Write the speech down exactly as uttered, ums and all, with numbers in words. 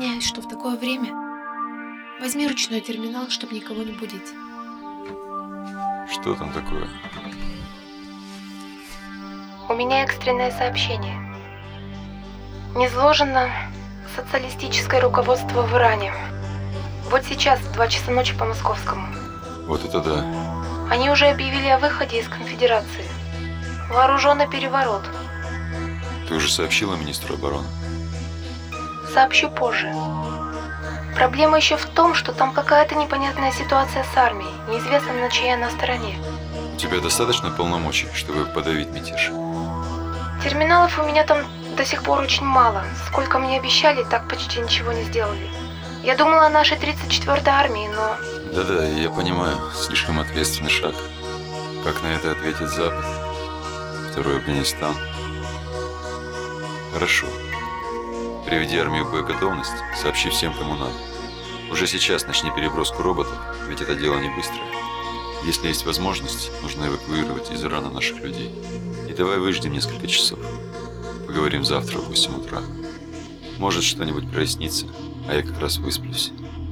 Извиняюсь, что в такое время. Возьми ручной терминал, чтобы никого не будить. Что там такое? У меня экстренное сообщение. Низложено социалистическое руководство в Иране. Вот сейчас, в два часа ночи по московскому. Вот это да. Они уже объявили о выходе из конфедерации. Вооруженный переворот. Ты уже сообщила министру обороны? Сообщу позже. Проблема еще в том, что там какая-то непонятная ситуация с армией. Неизвестно, на чьей она стороне. У тебя достаточно полномочий, чтобы подавить мятеж? Терминалов у меня там до сих пор очень мало. Сколько мне обещали, так почти ничего не сделали. Я думала о нашей тридцать четвёртой армии, но... Да-да, я понимаю, слишком ответственный шаг. Как на это ответит Запад? Второй Афганистан? Хорошо. Приведи армию в боеготовность, сообщи всем, кому надо. Уже сейчас начни переброску роботов, ведь это дело не быстрое. Если есть возможность, нужно эвакуировать из Ирана наших людей. И давай выждем несколько часов. Поговорим завтра в восемь утра. Может, что-нибудь прояснится, а я как раз высплюсь.